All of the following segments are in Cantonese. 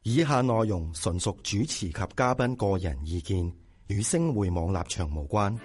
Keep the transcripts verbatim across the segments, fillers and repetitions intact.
以下內容純屬主持及嘉賓個人意見，與星匯網立場無關。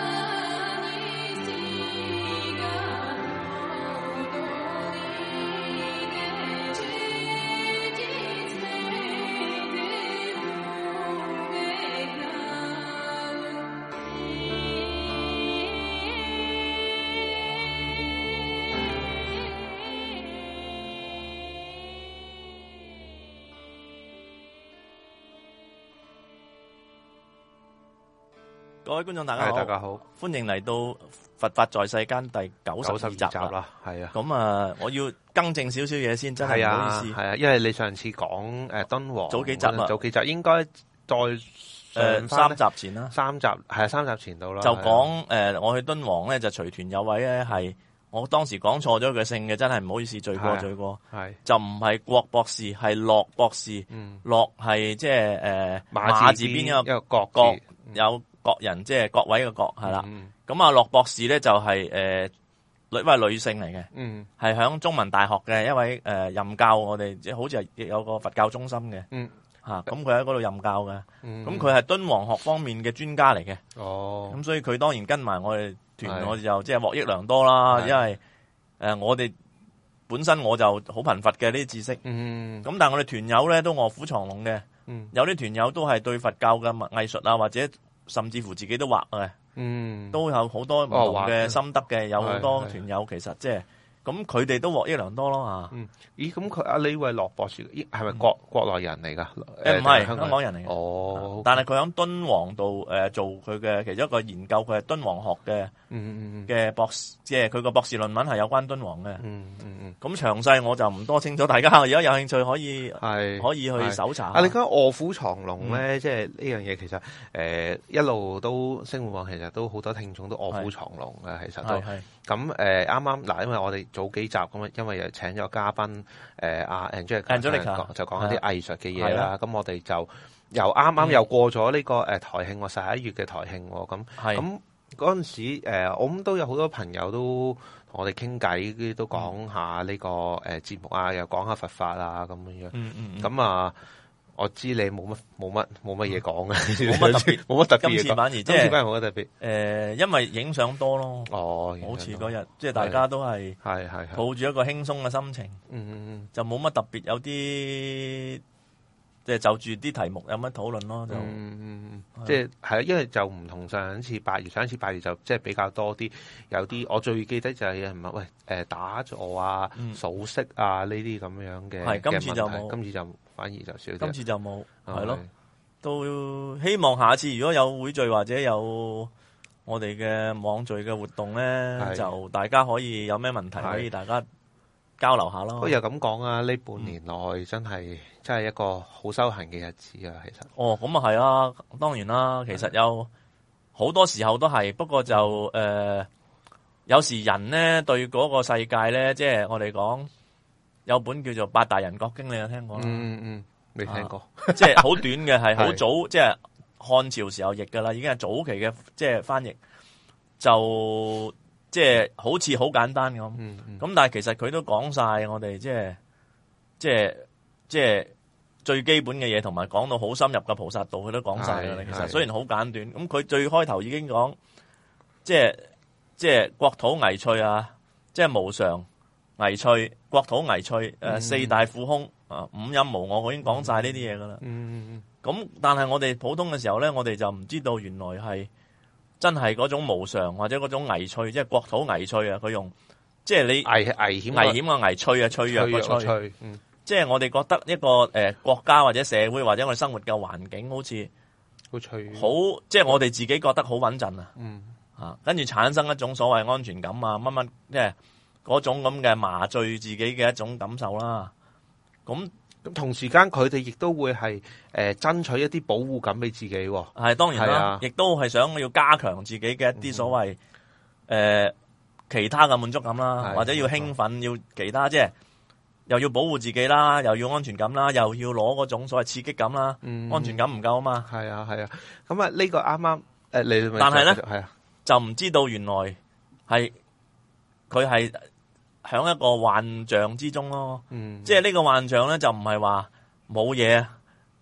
各位觀眾大家好， 大家好， 歡迎嚟到《佛法在世間》第九十二集啦，係啊。 咁啊，我要更正少少嘢先，真係唔好意思。 係啊，因為你上次講誒敦煌早幾集啊， 早幾集應該再誒、 呃、三集前啦， 三集係啊，三集前到啦。 就講誒、呃，我去敦煌咧，就隨團有位咧係，我當時講錯咗佢姓嘅，真係唔好意思，罪過罪過。係就唔係郭博士，係樂博士。嗯，樂係即係誒馬字邊一個國國有。各人即係各位嘅各係啦，咁啊樂博士咧就係誒女，因為女性嚟嘅，係響中文大學嘅一位誒任教我哋，即係好似係有個佛教中心嘅，吓咁佢喺嗰度任教嘅，咁佢係敦煌學方面嘅專家嚟嘅，哦，咁所以佢當然跟埋我哋團，我哋就即係獲益良多啦，因為誒我哋本身我就好貧乏嘅呢啲知識，咁但係我哋團友咧都臥虎藏龍嘅，有啲團友都係對佛教嘅藝術啊或者。甚至乎自己都畫嘅，嗯，都有好多唔同嘅心得嘅，有好多團友其實即係咁，佢哋都獲益良多咯嚇。嗯， 咦，咁佢阿呢位樂博士，係咪國、嗯、國內人嚟㗎？ 誒唔係香港人嚟嘅。 哦， 但係佢喺敦煌度誒做佢嘅其中一個研究，佢係敦煌學嘅，嗯嗯嘅博士，即係佢個博士論文係有關敦煌嘅。嗯嗯嗯。咁詳細我就唔多清楚，大家如果有興趣可以係可以去搜查。 啊，你講臥虎藏龍咧，即係呢樣嘢其實誒、呃、一路都星匯網其實都好多聽眾都臥虎藏龍嘅，其實都咁誒啱啱嗱，因為我哋早幾集咁，因為又請咗嘉賓誒阿 Angelica 就講一啲藝術嘅嘢啦。咁我哋就又啱啱又過咗呢個誒台慶喎，十一月嘅台慶喎。咁咁嗰陣時誒，我諗都有好多朋友都同我哋傾偈，都講下呢個誒節目啊，又講下佛法啊咁樣樣。嗯嗯。咁啊。我知你冇乜冇乜冇乜嘢講嘅， 冇乜特別， 冇乜特別。 今次反而即係冇乜特別。誒、 呃，因為影相多咯。 哦， 好似嗰日，即係大家都係係係抱住一個輕鬆嘅心情。 嗯嗯嗯，就冇乜特別，有啲即係就住啲題目有乜討論咯。就嗯嗯嗯，即係係啊，因為就唔同上一次八月，上一次八月就即係比較多啲，有啲我最記得就係唔係喂誒打坐啊、數息啊呢啲咁樣嘅。係今次就冇，今次就。反而就少啲， 今次就冇，係咯，都希望下次如果有會聚或者有我哋嘅網聚嘅活動咧，就大家可以有咩問題可以大家交流下咯。不過又咁講啊，呢半年內真係、嗯、真係一個好修行嘅日子啊，其實。 哦，咁啊係啊，當然啦，其實有好多時候都係，不過就誒、呃，有時人咧對嗰個世界咧，即係我哋講。有本叫做《八大人覺經》，你有聽過啦？ 嗯嗯，未聽過， 啊、即係好短嘅，係好早，即係漢朝時候譯噶啦，已經係早期嘅，即係翻譯，就即係好似好簡單咁。咁、嗯嗯、但係其實佢都講晒我哋即係即係即係最基本嘅嘢，同埋講到好深入嘅菩薩道，佢都講晒噶啦。其實雖然好簡短，咁佢最開頭已經講，即係即係國土危脆啊，即係無常。危脆，國土危脆，誒、呃嗯，四大苦空，啊，五陰無我，我已經講晒呢啲嘢噶啦。嗯，咁但係我哋普通嘅時候咧，我哋就唔知道原來係真係嗰種無常或者嗰種危脆，即係國土危脆啊！佢用即係你危危險危險嘅危脆啊，脆弱嘅脆，脆，嗯，即係我哋覺得一個誒、呃、國家或者社會或者我哋生活嘅環境好似好脆， 好即係我哋自己覺得好穩陣啊。嗯，啊，跟住產生一種所謂安全感啊，乜乜即係。嗰種咁嘅麻醉自己嘅一種感受啦，咁咁同時間佢哋亦都會係誒、呃、爭取一啲保護感俾自己喎。 係當然啦，亦都係想要加強自己嘅一啲所謂誒、嗯呃、其他嘅滿足感啦，或者要興奮，要其他即係又要保護自己啦，又要安全感啦，又要攞嗰種所謂刺激感啦、嗯，安全感唔夠啊嘛。 係啊係啊，咁啊呢個啱啱誒你， 但係咧係啊， 就唔知道原來係佢係。喺一個幻象之中咯，嗯、即係呢個幻象咧就唔係話冇嘢，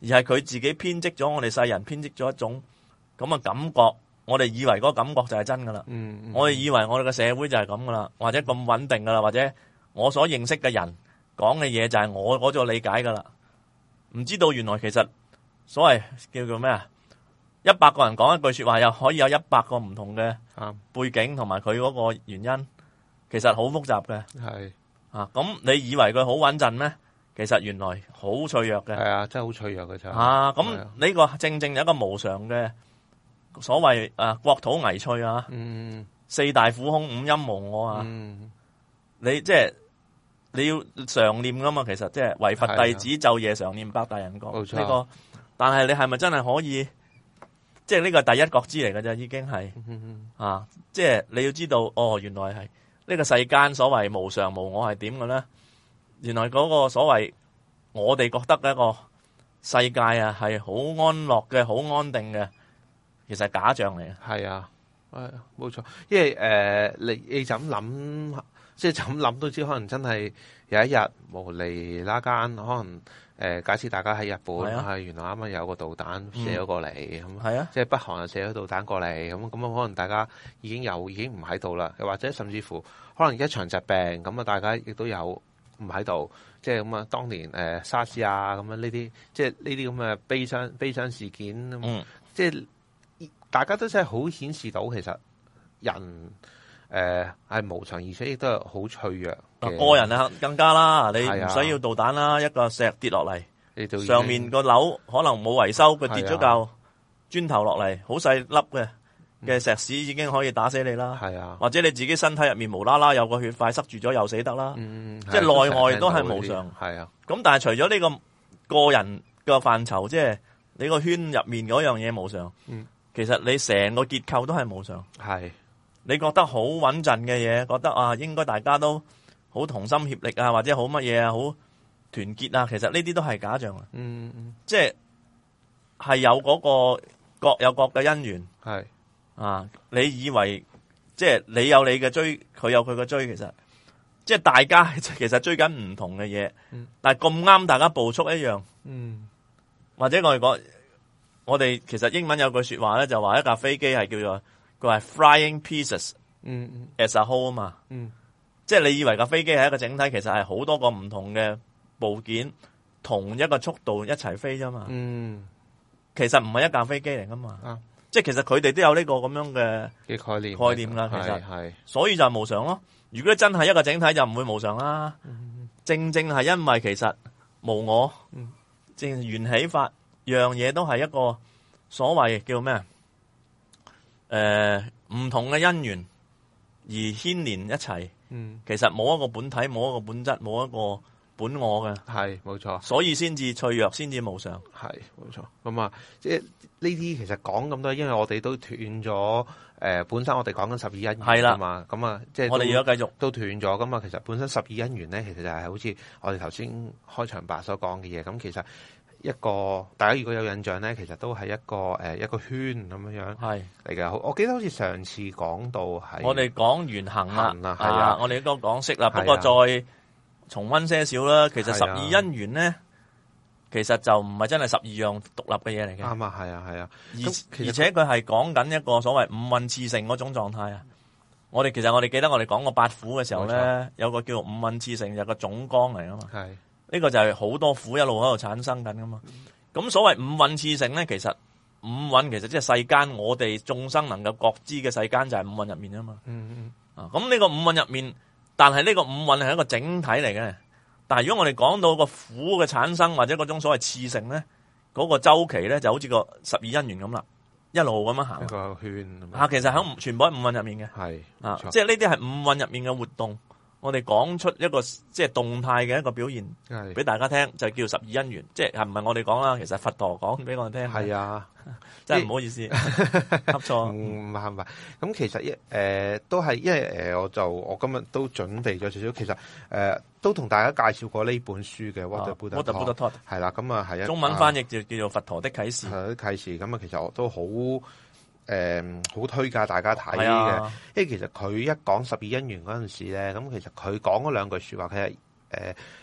而係佢自己編織咗我哋世人編織咗一種咁嘅感覺，我哋以為嗰個感覺就係真噶啦。 嗯嗯、 我哋以為我哋嘅社會就係咁噶啦，或者咁穩定噶啦，或者我所認識嘅人講嘅嘢就係我嗰種理解噶啦。唔知道原來其實所謂叫做咩啊？一百個人講一句說話，又可以有一百個唔同嘅背景同埋佢嗰個原因，其實好複雜嘅。 係啊，咁你以為佢好穩陣咩？其實原來好脆弱嘅。 係啊，真係好脆弱嘅就啊，咁呢個正正有一個無常嘅所謂啊，國土危脆啊， 嗯， 四大苦空，五陰無我啊， 嗯， 你即係你要常念噶嘛？其實即係為佛弟子晝夜常念百大人覺，冇錯呢個。但係你係咪真係可以？即係呢個第一覺知嚟嘅啫，已經係、嗯、啊！即係你要知道，哦，原來係呢個世間所謂無常無我係點嘅咧？原來嗰個所謂我哋覺得嘅一個世界啊，係好安樂嘅、好安定嘅，其實係假象嚟嘅。 係啊，係冇錯。因為誒、呃，你你就咁諗，即係就咁諗都知，可能真係有一日無厘啦間，可能。誒，假設大家喺日本，係、啊、原來啱啱有個導彈射咗過嚟，咁、嗯，係啊，即係北韓又射咗導彈過嚟，咁咁可能大家已經有已經唔喺度啦，又或者甚至乎可能一場疾病，咁啊大家亦都有唔喺度，即係咁啊，當年誒、呃、沙士啊，咁樣呢啲，即係呢啲咁嘅悲傷悲傷事件，嗯，即係大家都真係好顯示到其實人誒係、呃、無常，而且亦都係好脆弱。 個人啊更加啦，你唔使要導彈啦，一個石跌落嚟，上面個樓可能冇維修，佢跌咗嚿磚頭落嚟，好細粒嘅嘅石屎已經可以打死你啦。係啊，或者你自己身體入面無啦啦有個血塊塞住咗，又死得啦。嗯，即係內外都係無常。係啊，咁但係除咗呢個個人嘅範疇，即係你個圈入面嗰樣嘢無常。嗯，其實你成個結構都係無常。係，你覺得好穩陣嘅嘢，覺得啊應該大家都好同心協力啊，或者好乜嘢啊，好團結啊，其實呢啲都係假象啊。嗯嗯，即係係有嗰個各有各嘅因緣。係啊，你以為即係你有你嘅追，佢有佢嘅追，其實即係大家其實追緊唔同嘅嘢。嗯，但係咁啱大家步速一樣。嗯，或者我哋講，我哋其實英文有句說話咧，就話一架飛機係叫做佢係 flying pieces。嗯嗯 as a whole 啊嘛。嗯。即係你以為架飛機係一個整體，其實係好多個唔同嘅部件，同一個速度一齊飛啫嘛。嗯，其實唔係一架飛機嚟噶嘛。啊，即係其實佢哋都有呢個咁樣嘅嘅概念概念噶。其實係，所以就係無常咯。如果真係一個整體，就唔會無常啦。嗯、正正係因為其實無我，嗯、正緣起法，樣嘢都係一個所謂叫咩啊？誒、呃，唔同嘅因緣而牽連一齊。嗯，其實冇一個本體，冇一個本質，冇一個本我嘅，係冇錯，所以先至脆弱，先至無常，係冇錯。咁啊，即係呢啲其實講咁多，因為我哋都斷咗誒、呃，本身我哋講緊十二因緣啊嘛，咁啊，即係我哋而家繼續都斷咗。咁啊，其實本身十二因緣咧，其實就係好似我哋頭先開場白所講嘅嘢。咁其實一個大家如果有印象咧，其實都係一個誒、呃、一個圈咁樣樣係嚟嘅。我記得好似上次講到係我哋講緣行啦，係啊，啊，我哋都講識啦。不過再重溫些少啦。其實十二因緣咧，其實就唔係真係十二樣獨立嘅嘢嚟嘅。啱啊，係啊，係啊。而而且佢係講緊一個所謂五蘊熾盛嗰種狀態啊。我哋其實我哋記得我哋講過八苦嘅時候咧，有個叫做五蘊熾盛，有個總綱嚟啊嘛。係。呢、這個就係好多苦一路喺度產生緊噶嘛，咁所謂五蘊熾盛咧，其實五蘊其實即係世間我哋眾生能夠覺知嘅世間就係五蘊入面啊嘛。嗯嗯。啊，咁呢個五蘊入面，但係呢個五蘊係一個整體嚟嘅。但係如果我哋講到個苦嘅產生或者嗰種所謂熾盛咧，嗰、那個周期咧就好似個十二因緣咁啦，一路咁樣行。一個圈。啊，其實喺全部喺五蘊入面嘅。係。啊，即係呢啲係五蘊入面嘅活動。我哋講出一個即係動態嘅一個表現，俾大家聽，就叫十二因緣。即係唔係我哋講啦，其實佛陀講俾我哋聽。係啊，真係唔好意思，噏錯。唔係唔係，咁其實一誒、呃、都係，因為誒、呃、我就我今日都準備咗少少，其實誒、呃、都同大家介紹過呢本書嘅《What the Buddha Taught》係啦，咁啊係一中文翻譯就叫做《佛陀的啟示》。係啲啟示，咁啊其實我都好。誒、嗯，好推介大家睇嘅、啊，因為其實佢一講十二因緣嗰陣時咧，咁其實佢講嗰兩句說話，佢係誒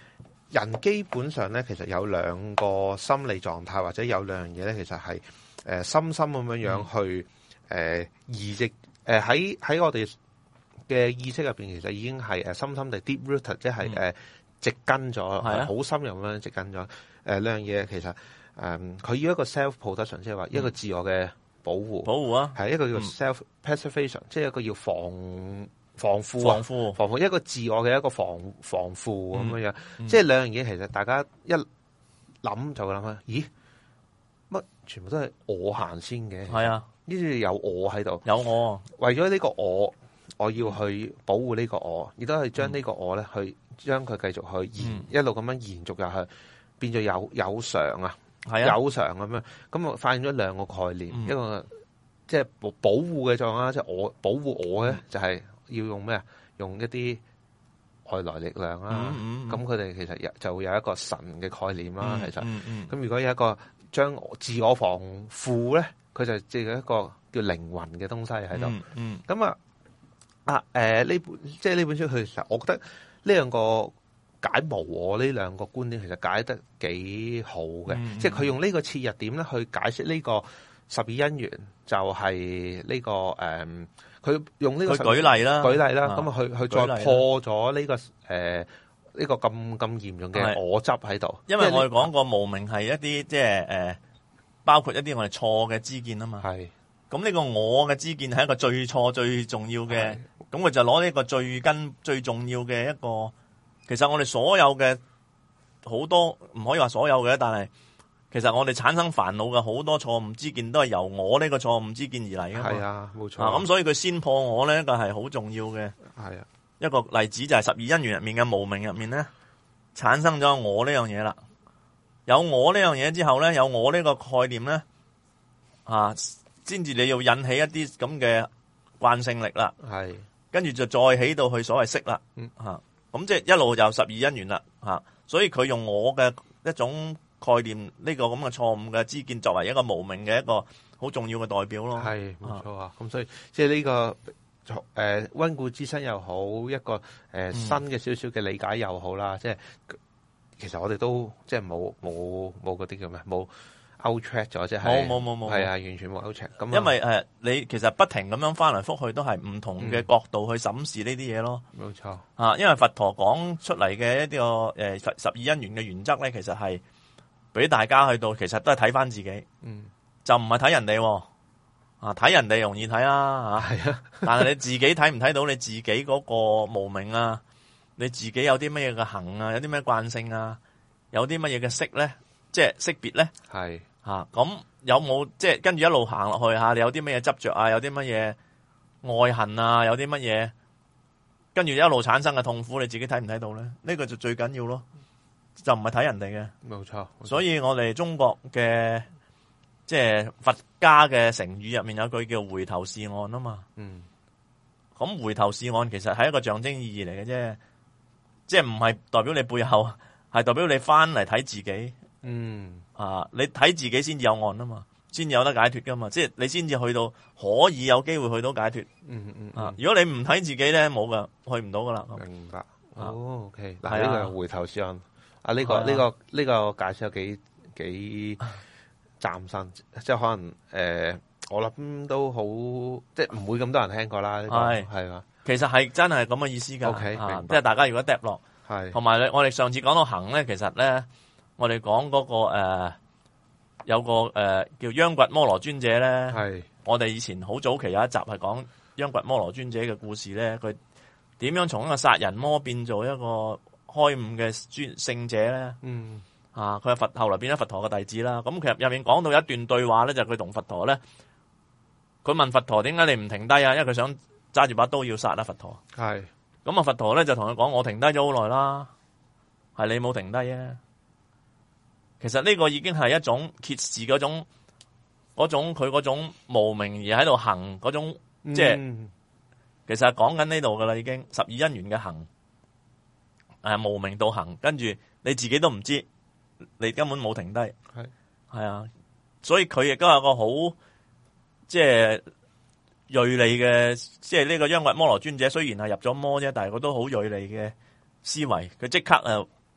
人基本上咧，其實有兩個心理狀態，或者有兩樣嘢咧，其實係誒、呃、深深咁樣樣去誒移植誒喺喺我哋嘅意識入邊，其實已經係誒深深地 deep rooted，即係誒植根咗，係好、嗯、深入咁樣植根咗。誒、呃、兩樣嘢其實誒佢、呃、要一個 self protection，即係話一個自我嘅保護，保護啊，係一個叫 self preservation，、嗯、即係一個要防防護啊，防護防護一個自我嘅一個防防護咁樣樣。嗯、即係兩樣嘢，其實大家一諗就會諗下，咦？乜全部都係我行先嘅？係啊，呢啲有我喺度，有我為咗呢個我。我要去保護呢個我，亦都係將呢個我咧，去將佢繼續去延、嗯、一路咁樣延續入去，變咗有有償啊，係啊，有償咁樣。咁我發現咗兩個概念，嗯、一個即係保保護嘅作用啦，即係我保護我咧，就係要用咩啊？用一啲外來力量啦。咁佢哋其實就會有一個神嘅概念啦。嗯、其實，咁、嗯嗯、如果有一個將自我防護咧，佢就即係一個叫靈魂嘅東西喺度。咁、嗯嗯、啊〜啊，誒、呃，呢本即係呢本書，佢其實我覺得呢兩個解無我呢兩個觀點，其實解得幾好嘅。嗯、即係佢用呢個切入點咧，去解釋呢個十二因緣，就係呢、這個誒，佢、呃、用呢個舉例啦，舉例啦，咁啊，佢佢再破咗呢、這個誒呢、呃這個咁咁嚴重嘅我執喺度。因為我哋講過無明係一啲即係誒，包括一啲我哋錯嘅知見啊嘛。係。咁呢個我嘅知見係一個最錯最重要嘅，咁佢就攞呢個最根最重要嘅一個，其實我哋所有嘅好多唔可以話所有嘅，但係其實我哋產生煩惱嘅好多錯誤知見都係由我呢個錯誤知見而嚟嘅。係啊，冇錯。咁、啊、所以佢先破我呢個係好重要嘅。係啊，一個例子就係十二因緣入面嘅無明入面咧，產生咗我呢樣嘢啦。有我呢樣嘢之後咧，有我呢個概念咧，啊。先至你要引起一啲咁嘅慣性力啦，係，跟住就再起到去所謂識啦，嗯吓，咁即係一路就十二因緣啦，吓，所以佢用我嘅一種概念呢、這個咁嘅錯誤嘅知見作為一個無明嘅一個好重要嘅代表咯，係冇錯啊，咁所以即係呢個誒溫故知新又好，一個誒、呃、新嘅少少嘅理解又好啦，嗯、即係其實我哋都即係冇冇冇嗰啲叫咩冇。out track 咗即係冇冇冇冇係啊，完全冇 out track 咁。因為誒、呃，你其實不停咁樣翻嚟覆去，都係唔同嘅角度去審視呢啲嘢咯。冇錯啊，因為佛陀講出嚟嘅一啲個誒十十二因緣嘅原則咧，其實係俾大家去到，其實都係睇翻自己。嗯，就唔係睇人哋啊，睇人哋容易睇啦吓。係啊，但係你自己睇唔睇到你自己嗰個無明啊？你自己有啲乜嘢嘅行啊？有啲咩慣性啊？有啲乜嘢嘅識咧？即係識別咧？係。吓咁、啊、有冇即係跟住一路行落去吓？你有啲乜嘢執着啊？有啲乜嘢愛恨啊？有啲乜嘢跟住一路產生嘅痛苦，你自己睇唔睇到咧？呢、這個就最緊要咯，就唔係睇人哋嘅。冇錯。所以我哋中國嘅即係佛家嘅成語入面有句叫回頭是岸啊嘛。嗯。咁回頭是岸其實係一個象徵意義嚟嘅啫，即係唔係代表你背後，係代表你翻嚟睇自己。嗯。啊！你睇自己先至有岸啊嘛，先至有得解脫噶嘛，即係你先至去到可以有機會去到解脫。嗯嗯啊！如果你唔睇自己咧，冇噶，去唔到噶啦。明白。哦，OK。嗱，呢個回頭是岸。啊，呢個呢個呢個解釋有幾幾嶄新，即係可能誒，我諗都好，即係唔會咁多人聽過啦。係係嘛，其實係真係咁嘅意思噶。OK，明白。即係大家如果嗒落，係同埋咧，我哋上次講到行咧，其實咧。我哋講嗰個誒、呃，有個誒、呃、叫央掘摩羅尊者咧，係我哋以前好早期有一集係講央掘摩羅尊者嘅故事咧，佢點樣從一個殺人魔變做一個開悟嘅尊聖者咧？嗯，啊，佢係佛後來變咗佛陀嘅弟子啦。咁其實入面講到一段對話咧，就係佢同佛陀咧，佢問佛陀點解你唔停低啊？因為佢想揸住把刀要殺啊佛陀。係咁啊，佛陀咧就同佢講：我停低咗好耐啦，係你冇停低啊！其實呢個已經係一種揭示嗰種嗰種佢嗰種無明而喺度行嗰種，即係、嗯、其實係講緊呢度噶啦，已經十二因緣嘅行，誒無明到行，跟住你自己都唔知，你根本冇停低，係係啊，所以佢亦都係個好即係銳利嘅，即係呢個央掘摩羅尊者雖然係入咗魔啫，但係佢都好銳利嘅思維，佢即刻誒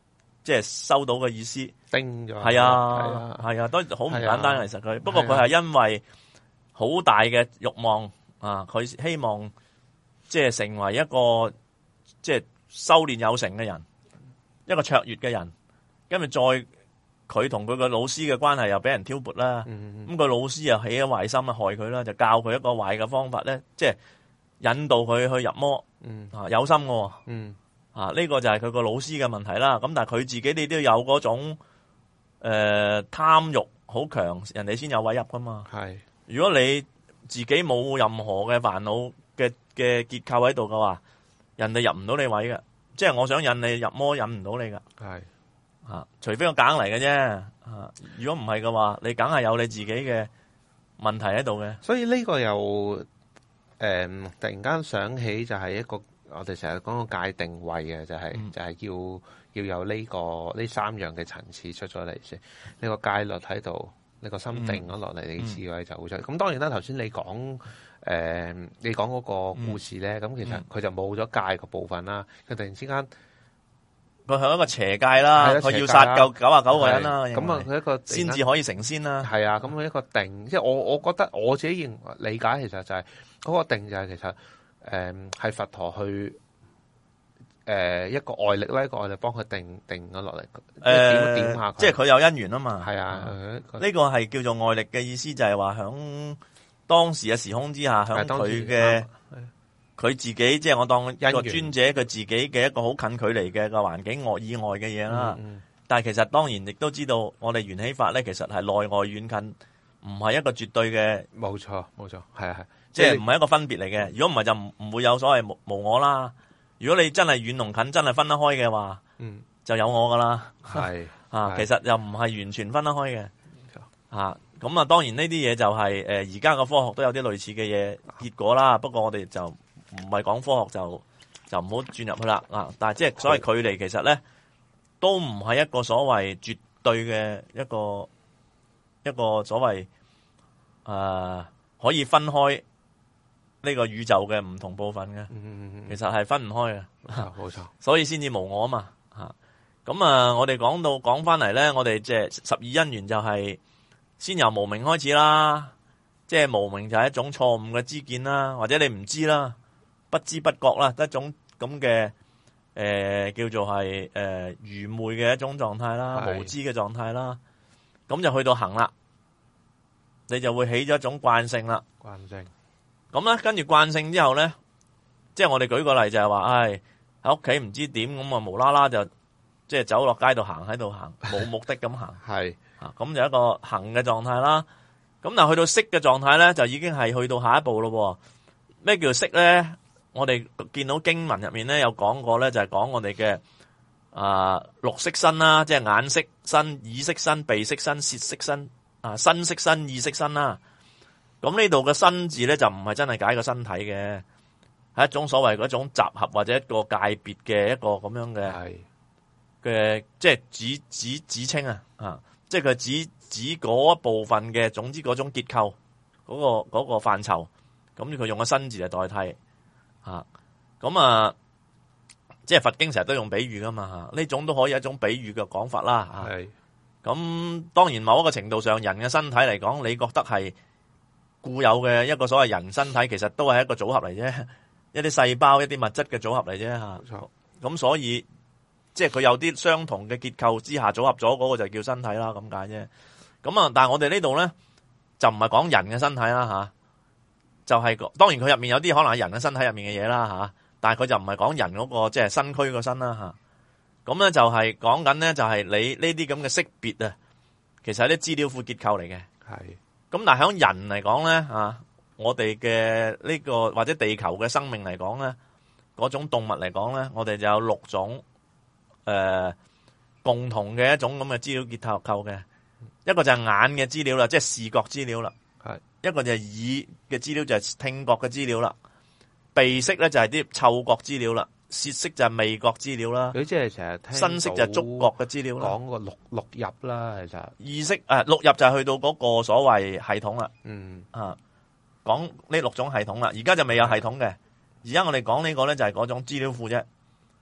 即係收到嘅意思， 叮咗。 係啊，係啊，都好唔簡單。 啊、 其實佢，不過佢係因為好大嘅慾望啊，佢希望即係成為一個即係修煉有成嘅人，一個卓越嘅人，跟住再佢同佢個老師嘅關係又俾人挑撥啦。咁、嗯、個老師又起咗壞心啊，害佢啦，就教佢一個壞嘅方法咧，即係引導佢去入魔。嗯、啊，有心嘅。嗯。啊！呢、這個就係佢個老師嘅問題啦。咁但係佢自己你都有嗰種誒貪慾好強，人哋先有位入噶嘛。係。如果你自己冇任何嘅煩惱嘅嘅結構喺度嘅話，人哋入唔到你位嘅。即係我想引你入魔，引唔到你噶。係。啊，除非我揀嚟嘅啫。啊，如果唔係嘅話，你梗係有你自己嘅問題喺度嘅。所以呢個又誒、呃，突然間想起就係一個。我哋成日講個界定位嘅，就係、是嗯、就係、是、要要有呢、這個呢三樣嘅層次出咗嚟先，呢、這個戒律喺度，呢、這個心定咗落嚟，你智慧就會出。咁、嗯、當然啦，頭先你講誒、呃，你講嗰個故事咧，咁、嗯、其實佢就冇咗戒個部分啦。佢突然之間，佢係一個邪戒啦，佢要殺夠九十九個人啦。咁啊，佢一個先至可以成仙啦。係啊，咁佢一個定，即係我我覺得我自己認理解，其實就係、是、嗰、那個定就係其實。誒、嗯，係佛陀去誒、呃、一個外力咧，一個外力幫佢定定咗落嚟，誒點點下，即係佢有因緣啊嘛。係啊，呢、嗯這個係叫做外力嘅意思，就係話響當時嘅時空之下，響佢嘅佢自己，即係我當一個尊者佢自己嘅一個好近距離嘅個環境外以外嘅嘢啦。嗯嗯、但係其實當然亦都知道，我哋緣起法咧，其實係內外遠近，唔係一個絕對嘅。冇錯，冇錯，係啊係。即係唔係一個分別嚟嘅，如果唔係就唔唔會有所謂無，無我啦。如果你真係遠同近真係分得開嘅話，嗯，就有我噶啦。係啊，其實又唔係完全分得開嘅。啊，咁啊，當然呢啲嘢就係誒而家個科學都有啲類似嘅嘢結果啦。不過我哋就唔係講科學就就唔好轉入去啦。啊，但係即係所謂距離其實咧都唔係一個所謂絕對嘅一個一個所謂誒、呃、可以分開。呢個宇宙嘅唔同部分嘅，其實係分唔開嘅，冇錯，所以先至無我啊嘛，吓咁啊！我哋講到講翻嚟咧，我哋即係十二因緣就係先由無明開始啦，即係無明就係一種錯誤嘅知見啦，或者你唔知啦，不知不覺啦，一種咁嘅誒叫做係誒、呃、愚昧嘅一種狀態啦，無知嘅狀態啦，咁就去到行啦，你就會起咗一種慣性啦，慣性。咁咧，跟住慣性之後咧，即係我哋舉個例就係話，唉喺屋企唔知點咁啊，無啦啦就即係走落街度行喺度行，冇目的咁行，係啊，咁就一個行嘅狀態啦。咁但係去到識嘅狀態咧，就已經係去到下一步咯。咩叫識咧？我哋見到經文入面咧有講過咧，就係講我哋嘅啊六識身啦，即係眼識身、耳識身、鼻識身、舌識身啊，身識身、意識身啦。咁呢度嘅身字咧就唔係真係解個身體嘅，係一種所謂嗰種集合或者一個界別嘅一個咁樣嘅嘅，即係指指指稱啊，啊，即係佢指指嗰一部分嘅，總之嗰種結構嗰、嗰個嗰、嗰個範疇，咁佢用個身字嚟代替，啊，咁啊，即係佛經成日都用比喻噶嘛，呢種都可以一種比喻嘅講法啦，係，咁當然某一個程度上，人嘅身體嚟講，你覺得係固有嘅一個所謂人身體，其實都係一個組合嚟啫，一啲細胞、一啲物質嘅組合嚟啫吓。冇錯。咁所以即係佢有啲相同嘅結構之下組合咗，嗰個就叫身體啦，咁解啫。咁啊，但係我哋呢度咧就唔係講人嘅身體啦吓，就係、是、當然佢入面有啲可能係人嘅身體入面嘅嘢啦吓，但係佢就唔係講人嗰、那個即係、就是、身軀個身啦吓。咁咧就係講緊咧就係你呢啲咁嘅識別啊，其實係啲資料庫結構嚟嘅。係。咁但係喺人嚟講咧，啊，我哋嘅呢個或者地球嘅生命嚟講咧，嗰種動物嚟講咧，我哋就有六種誒、呃、共同嘅一種咁嘅資料結構嘅，一個就係眼嘅資料啦，即係視覺資料啦，係一個就係耳嘅資料，就係聽覺嘅資料啦，鼻識咧就係啲嗅覺資料啦。舌識就係味覺資料啦，佢即係成日聽身識就係觸覺嘅資料啦。講個六六入啦，其實意識誒六入就係去到嗰個所謂系統啦。嗯啊，講呢六種系統啦，而家就未有系統嘅。而家我哋講呢個咧就係嗰種資料庫啫。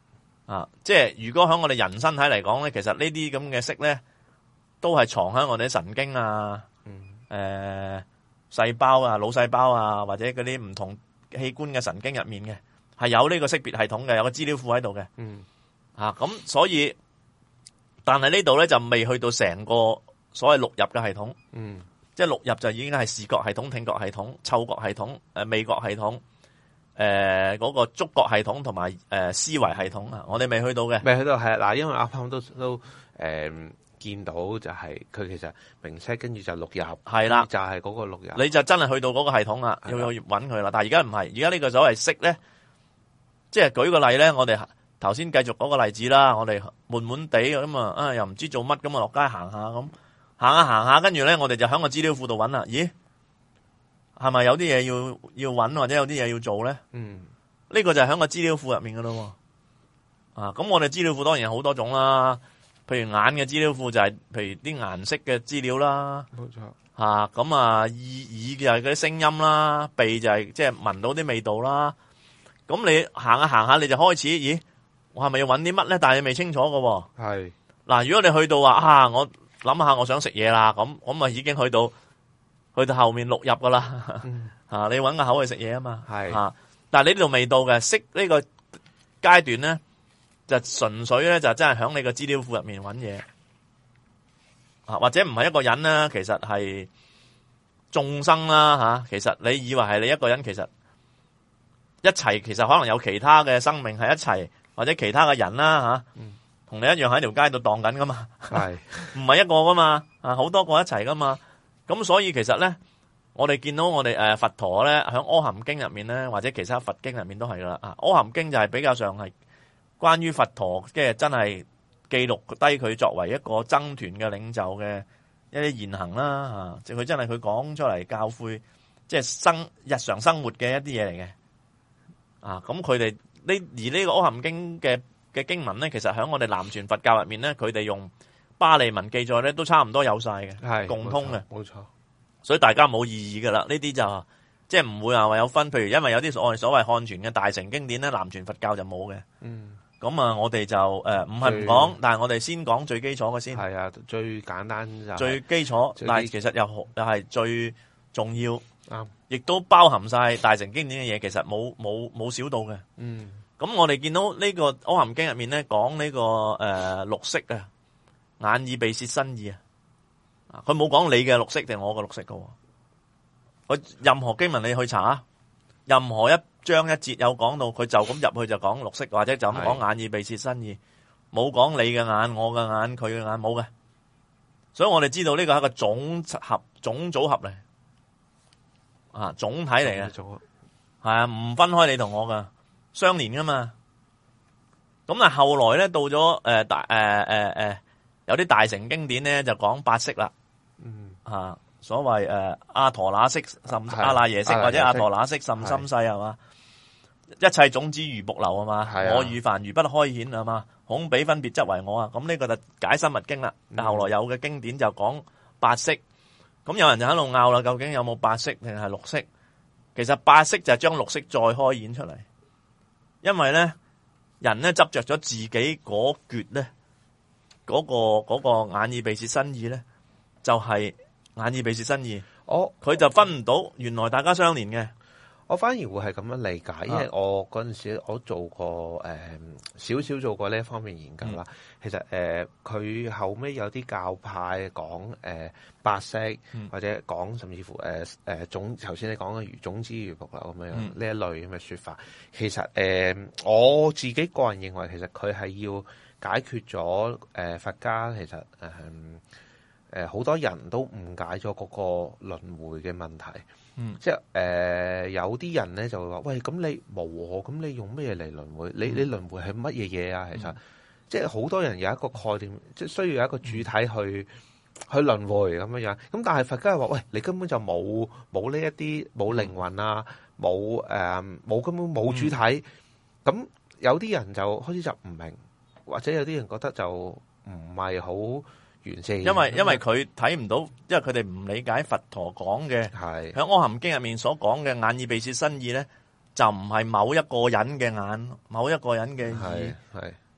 啊，即係如果喺我哋人身體嚟講咧，其實呢啲咁嘅色咧，都係藏喺我哋神經啊，誒、嗯、細、呃、胞啊、腦細胞啊，或者嗰啲唔同器官嘅神經入面嘅，係有呢個識別系統嘅，有個資料庫喺度嘅。嗯，啊，咁所以，但係呢度咧就未去到成個所謂錄入嘅系統。嗯，即係錄入就已經係視覺系統、聽覺系統、嗅覺系統、誒、呃、味覺系統。誒、呃，嗰、那個觸覺系統同埋誒思維系統啊，我哋未去到嘅， 未去到係嗱，因為啱啱都都誒、呃、見到就係佢其實明晰跟住就錄入，係啦，就係嗰個錄入， 你就真係去到嗰個系統啦，要去揾佢啦。但係而家唔係，而家呢個所謂識咧，即係舉個例咧，我哋頭先繼續嗰個例子啦，我哋悶悶地咁啊，啊又唔知做乜咁啊，落街行下咁，行下行下，跟住咧我哋就喺個資料庫度揾啦，咦？係咪有啲嘢要要揾或者有啲嘢要做咧？嗯，呢、這個就係喺個資料庫入面噶咯。啊，咁我哋資料庫當然有好多種啦。譬如眼嘅資料庫就係、是，譬如啲顏色嘅資料啦。冇錯。吓咁啊，耳耳就係嗰啲聲音啦，鼻就係即係聞到啲味道啦。咁你行下行下，你就開始，咦？我係咪要揾啲乜咧？但係你未清楚噶。係。嗱，如果你去到話啊，我諗下我想食嘢啦，咁咁咪已經去到。去到後面錄入噶啦，嗯啊，你揾個口去食嘢啊嘛，係啊，但係你呢度未到嘅，識呢個階段咧，就純粹咧就真係響你個資料庫入面揾嘢，啊，或者唔係一個人啦，其實係眾生啦吓，啊，其實你以為係你一個人，其實一齊，其實可能有其他嘅生命係一齊，或者其他嘅人啦吓，同，啊嗯，你一樣喺條街度蕩緊噶嘛，係唔係一個噶嘛，啊，好多個一齊噶嘛。咁所以其實咧，我哋見到我哋誒佛陀咧，喺《阿含經》入面咧，或者其他佛經入面都係噶啦。啊，《阿含經》就係比較上係關於佛陀，即係真係記錄低佢作為一個僧團嘅領袖嘅一啲言行啦。啊，即係佢真係佢講出嚟教誨，即係生日常生活嘅一啲嘢嚟嘅。啊，咁佢哋呢而呢個《阿含經》嘅嘅經文咧，其實喺我哋南傳佛教入面咧，佢哋用巴利文記載咧都差唔多有晒嘅，係共通嘅，冇錯。所以大家冇異議噶啦，呢啲就即係唔會話有分。譬如因為有啲所謂所謂漢傳嘅大乘經典咧，南傳佛教就冇嘅。嗯，咁啊，我哋就誒唔係唔講，但係我哋先講最基礎嘅先。係啊，最簡單就係最基礎，但係其實又又係最重要。啱，亦都包含晒大乘經典嘅嘢，其實冇冇冇少到嘅。嗯，咁我哋見到呢個《阿含經》入面咧，講呢個誒六識啊。眼耳鼻舌身意啊！佢冇講你嘅六識定我嘅六識噶。佢任何經文你去查，任何一章一節有講到，佢就咁入去就講六識，或者就咁講眼耳鼻舌身意，冇講你嘅眼、我嘅眼、佢嘅眼，冇嘅。所以我哋知道呢個係一個總合、總組合嚟，啊，總體嚟嘅，係啊，唔分開你同我噶，相連噶嘛。咁啊，後來咧到咗誒大誒誒誒。呃呃呃有啲大乘經典咧就講八識啦，嗯啊，所謂誒阿陀那識甚阿那耶識或者阿陀那識甚深細係嘛，一切種子如瀑流係嘛，我與凡如不開顯係嘛，恐彼分別則為我啊，咁呢個就解深密經啦。但後來有嘅經典就講八識，咁有人就喺度拗啦，究竟有冇八識定係六識？其實八識就係將六識再開演出嚟，因為咧人咧執着咗自己嗰橛咧。嗰、那個嗰、那個眼耳鼻舌身意咧，就係、是、眼耳鼻舌身意。我佢就分唔到，原來大家相連嘅。 我反而會係咁樣理解，因為我嗰陣時我做過誒少少做過呢一方面研究啦、嗯。其實誒佢、呃、後尾有啲教派講誒八識，或者講甚至乎誒誒、呃、總頭先你講嘅如種子如瀑流咁樣呢、嗯、一類咁嘅說法。其實誒、呃、我自己個人認為，其實佢係要解決咗誒、呃、佛家其實誒誒好多人都誤解咗嗰個輪迴嘅問題，嗯，即係誒、呃、有啲人咧就會話：喂，咁你無我，咁你用咩嚟輪迴？你你輪迴係乜嘢嘢啊？其實、嗯、即係好多人有一個概念，即係需要有一個主體去、嗯、去輪迴咁樣樣。咁但係佛家係話：喂，你根本就冇冇呢一啲冇靈魂啊，冇誒冇根本冇主體。咁、嗯、有啲人就開始就唔明。或者有啲人覺得就唔係好完善， 因為因為佢睇唔到，因為佢哋唔理解佛陀講嘅，係喺《阿含經》入面所講嘅眼耳鼻舌身意咧，就唔係某一個人嘅眼，某一個人嘅耳，係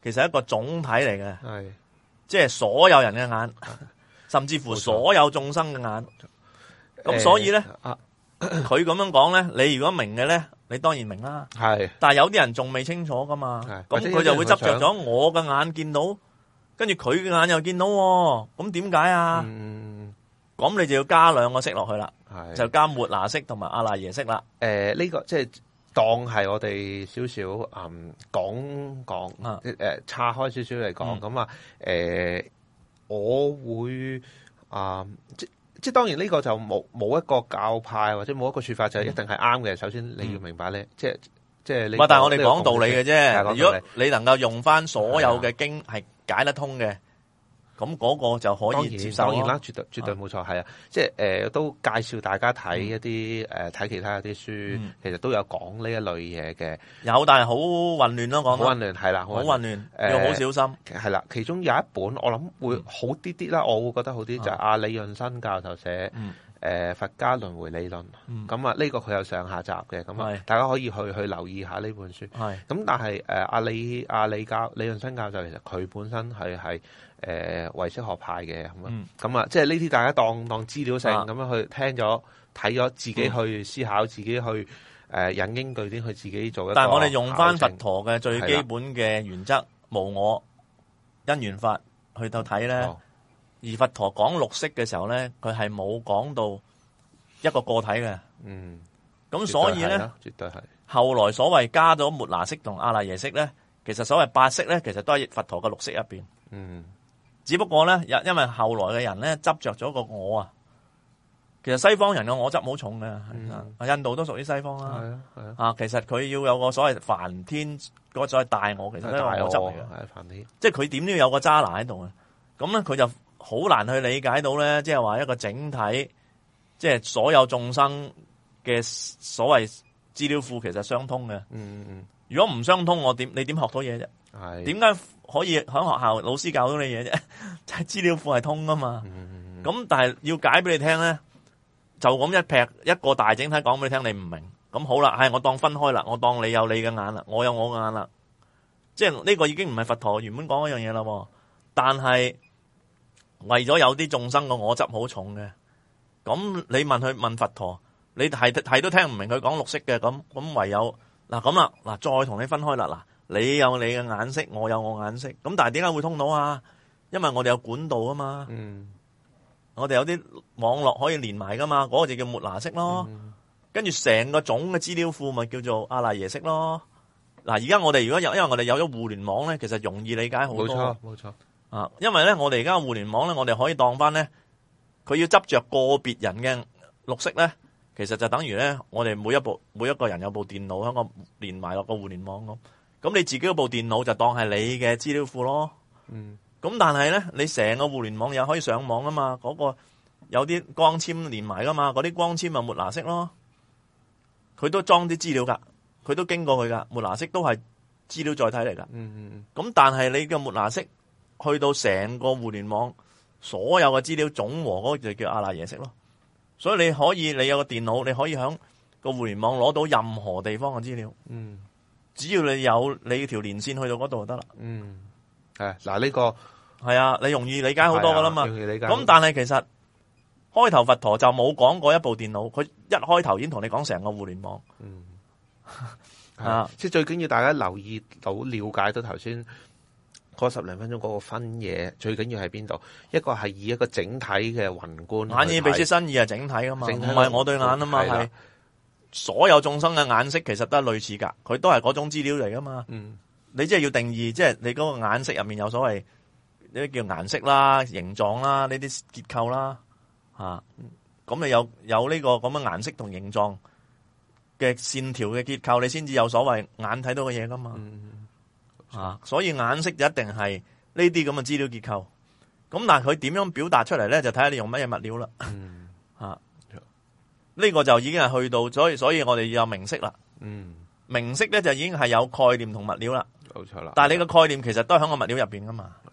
其實係一個總體嚟嘅， 係即係所有人嘅眼，甚至乎所有眾生嘅眼。咁所以咧，佢咁樣講咧，你如果明嘅咧，你當然明啦。 係， 但係有啲人仲未清楚噶嘛，咁佢就會執着咗我嘅眼見到，跟住佢嘅眼又見到，咁點解啊？嗯，咁你就要加兩個色落去啦，就加末那色同埋阿賴耶識啦。 誒，呢個即係當係我哋少少嗯講講誒岔開少少嚟講咁啊。誒，我會啊即。即係當然呢個就冇冇一個教派或者冇一個說法就一定係啱嘅。首先你要明白咧、嗯，即係即係你。但係我哋講道理嘅啫。 如果你能夠用翻所有嘅經係解得通嘅，咁嗰個就可以接受。 當然啦，絕對絕對冇錯，係啊。即係誒、呃、都介紹大家睇一啲誒睇其他一啲書、嗯，其實都有講呢一類嘢嘅。 有，但係好混亂咯，講好混亂係啦，好混亂，要好小心。 係啦，其中有一本我諗會好啲啲啦，我會覺得好啲、嗯、就係、是、阿李潤新教授寫誒、嗯呃、佛家輪迴理論。咁、嗯、啊呢個佢有上下集嘅，咁啊大家可以去去留意下呢本書。咁但係誒阿李阿李教李潤新教授其實佢本身係係。誒唯識學派嘅咁啊，咁、嗯、啊，即係呢啲大家當當資料性咁樣去聽咗睇咗，自己去思考，嗯、自己去誒、呃、引經據典，去自己做一個。 但係我哋用翻佛陀嘅最基本嘅原則，無我因緣法去到睇咧、哦。而佛陀講六識嘅時候咧，佢係冇講到一個個體嘅。嗯，咁所以咧， 絕對係。 後來所謂加咗末那識同阿賴耶識咧，其實所謂八識咧，其實都係佛陀嘅六識入邊。嗯。只不過咧，因因為後來嘅人咧執着咗個我啊，其實西方人嘅我執好重嘅、嗯，印度都屬於西方啦。係啊，係啊。啊，其實佢要有個所謂梵天嗰個所謂大我，其實都係我執嚟嘅。係梵天，即係佢點都要有個揸拿喺度嘅。咁咧，佢就好難去理解到咧，即係話一個整體，即係所有眾生嘅所謂資料庫其實相通嘅。嗯嗯。如果唔相通，我點你點學到嘢啫？係。點解可以喺學校老師教到你嘢啫？就係資料庫係通噶嘛。咁、嗯、但係要解俾你聽咧，就咁一劈一個大整體講俾你聽，你唔明。咁好啦，係我當分開啦，我當你有你嘅眼啦，我有我嘅眼啦。即係呢個已經唔係佛陀原本講嗰樣嘢啦。但係為咗有啲眾生嘅我執好重嘅，咁你問佢問佛陀，你係係都聽唔明佢講六識嘅，咁咁唯有。嗱咁啦，嗱再同你分開啦，嗱你有你嘅眼識，我有我眼識，咁但係點解會通到啊？因為我哋有管道啊嘛，嗯，我哋有啲網絡可以連埋噶嘛，嗰、那個就叫末那識咯，嗯、跟住成個總嘅資料庫咪叫做阿賴耶識咯。嗱而家我哋如果有，因為我哋有咗互聯網咧，其實容易理解好多。冇錯，冇錯啊，因為咧我哋而家互聯網咧，我哋可以當翻咧，佢要執着個別人嘅六識咧。其實就等於咧，我哋每一部每一個人有部電腦喺個連埋落個互聯網咁，咁你自己嗰部電腦就當係你嘅資料庫咯。嗯。咁但係咧，你成個互聯網又可以上網啊嘛，嗰、嗰個有啲光纖連埋噶嘛，嗰啲光纖咪末那識咯。佢都裝啲資料噶，佢都經過佢噶，末那識都係資料載體嚟噶。嗯嗯。咁但係你嘅末那識去到成個互聯網所有嘅資料總和嗰個就叫阿賴耶識咯。所以你可以，你有個電腦，你可以喺個互聯網攞到任何地方嘅資料。嗯，只要你有你條連線去到嗰度就得啦。嗯， 係嗱呢個係啊，你容易理解好多噶啦嘛。容易理解。咁但係其實開頭佛陀就冇講過一部電腦，佢一開頭已經同你講成個互聯網。嗯， 啊，即係最緊要大家留意到、了解到頭先。嗰十零分鐘嗰個分野最緊要喺邊度？一個係以一個整體嘅宏觀， 眼耳鼻舌身意係整體噶嘛，唔係我對眼啊嘛，係所有眾生嘅眼識其實都係類似噶，佢都係嗰種資料嚟噶嘛。嗯，你即係要定義，即係你嗰個眼識入面有所謂呢啲叫顏色啦、形狀啦、呢啲結構啦，吓、啊，咁你有有呢個咁嘅顏色同形狀嘅線條嘅結構，你先至有所謂眼睇到嘅嘢噶嘛。嗯啊，所以眼識就一定係呢啲咁嘅資料結構，咁但係佢點樣表達出嚟咧？就睇下你用乜嘢物料啦。嗯，啊，呢、這個就已經係去到，所以所以我哋要有名色啦。嗯，名色咧就已經係有概念同物料啦。冇錯啦。但係你個概念其實都係喺個物料入邊噶嘛。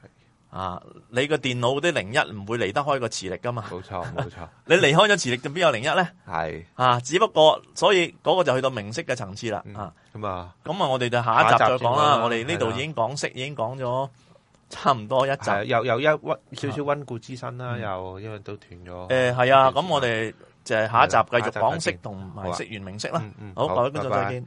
啊，你個電腦啲零一唔會離得開個磁力噶嘛？ 冇錯冇錯， 你離開咗磁力就邊有零一咧？ 係啊，只不過所以嗰個就去到明式嘅層次啦。啊， 咁啊， 咁啊，我哋就下一集再講啦。我哋呢度已經講色，已經講咗差唔多一集， 又又一溫少少溫故知新啦，又因為都斷咗。 誒係啊，咁我哋就係下一集繼續講色同埋色源明式啦。好，各位觀眾再見。